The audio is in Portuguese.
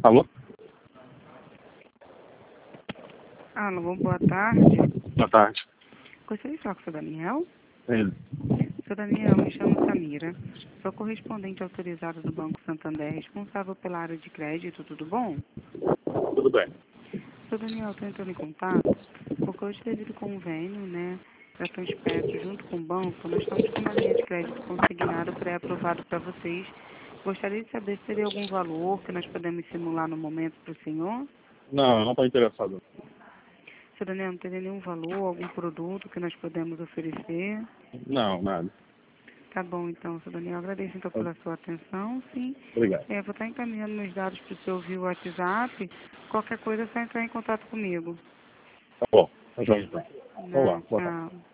Alô? Alô, boa tarde. Boa tarde. Gostaria de falar com o seu Daniel? Ele. Seu Daniel, me chamo Samira. Sou correspondente autorizada do Banco Santander, responsável pela área de crédito, tudo bom? Tudo bem. Seu Daniel, estou entrando em contato porque hoje, devido ao convênio, para Transperto, junto com o banco, nós estamos com uma linha de crédito consignado pré-aprovado para vocês. Gostaria de saber se teria algum valor que nós podemos simular no momento para o senhor? Não estou interessado. Seu Daniel, não teria nenhum valor, algum produto que nós podemos oferecer? Não, nada. Tá bom, então, seu Daniel. Agradeço, então, pela sua atenção, sim. Obrigado. Vou estar encaminhando meus dados para o seu via WhatsApp. Qualquer coisa é só entrar em contato comigo. Tá bom. Tá joia, então. Vamos lá. Boa tarde. Tchau.